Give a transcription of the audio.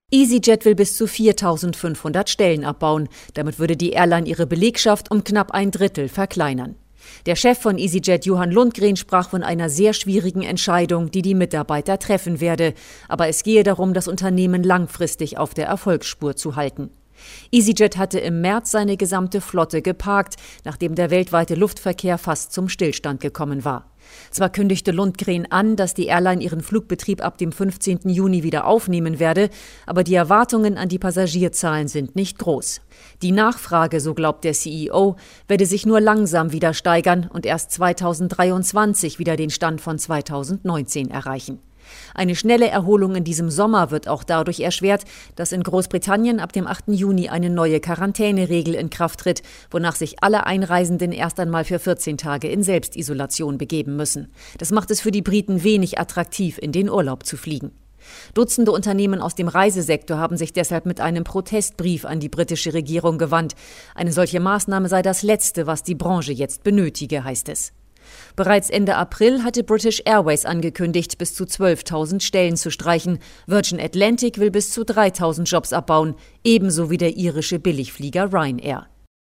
EasyJet will bis zu 4.500 Stellen abbauen. Damit würde die Airline ihre Belegschaft um knapp 1/3 verkleinern. Der Chef von EasyJet, Johan Lundgren, sprach von einer sehr schwierigen Entscheidung, die die Mitarbeiter treffen werde. Aber es gehe darum, das Unternehmen langfristig auf der Erfolgsspur zu halten. EasyJet hatte im März seine gesamte Flotte geparkt, nachdem der weltweite Luftverkehr fast zum Stillstand gekommen war. Zwar kündigte Lundgren an, dass die Airline ihren Flugbetrieb ab dem 15. Juni wieder aufnehmen werde, aber die Erwartungen an die Passagierzahlen sind nicht groß. Die Nachfrage, so glaubt der CEO, werde sich nur langsam wieder steigern und erst 2023 wieder den Stand von 2019 erreichen. Eine schnelle Erholung in diesem Sommer wird auch dadurch erschwert, dass in Großbritannien ab dem 8. Juni eine neue Quarantäneregel in Kraft tritt, wonach sich alle Einreisenden erst einmal für 14 Tage in Selbstisolation begeben müssen. Das macht es für die Briten wenig attraktiv, in den Urlaub zu fliegen. Dutzende Unternehmen aus dem Reisesektor haben sich deshalb mit einem Protestbrief an die britische Regierung gewandt. Eine solche Maßnahme sei das Letzte, was die Branche jetzt benötige, heißt es. Bereits Ende April hatte British Airways angekündigt, bis zu 12.000 Stellen zu streichen. Virgin Atlantic will bis zu 3.000 Jobs abbauen, ebenso wie der irische Billigflieger Ryanair.